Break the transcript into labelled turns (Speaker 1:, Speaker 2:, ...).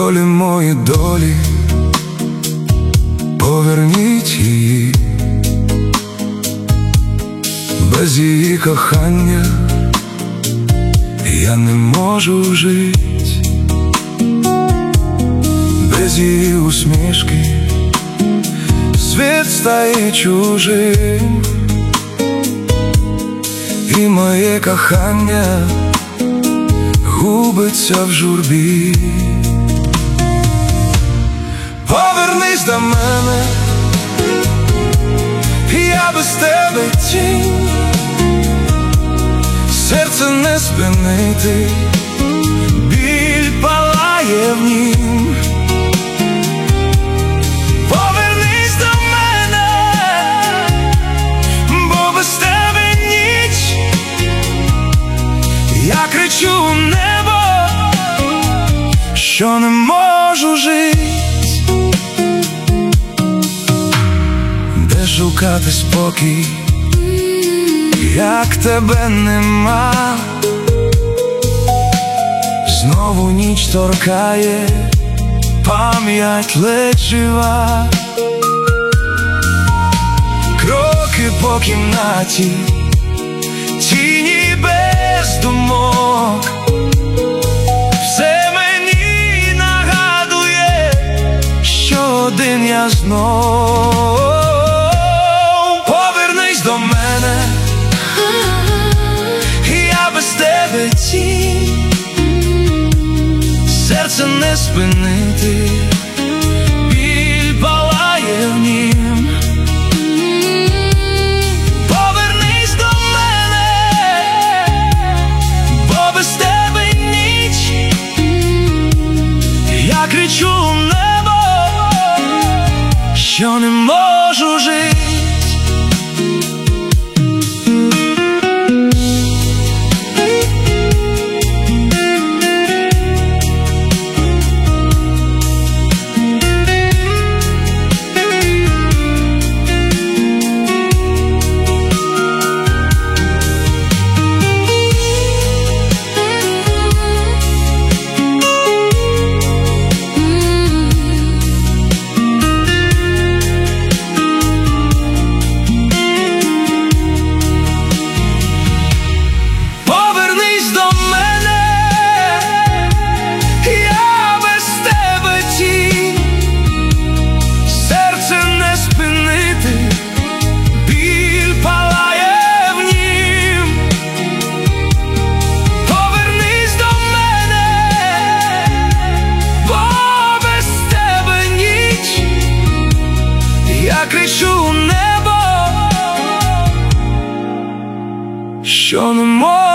Speaker 1: долі мої долі, поверніть її. Без її кохання я не можу жить, без її усмішки світ стає чужим, і моє кохання губиться в журбі. Повернись до мене, я без тебе тінь, серце не спинити, біль палає в нім. Повернись до мене, бо без тебе ніч. Я кричу у небо, що не можу жить. Де шукати спокій, як тебе нема? Знову ніч торкає, пам'ять ледь жива. Кроки по кімнаті, тіні без думок. Все мені нагадує, що один я знов. Повернись до мене, я без тебе тінь, серце не спинити, біль палає в нім. Повернись до мене, бо без тебе ніч. Я кричу в небо, що не можу жити. Я кричу у небо, що не можу.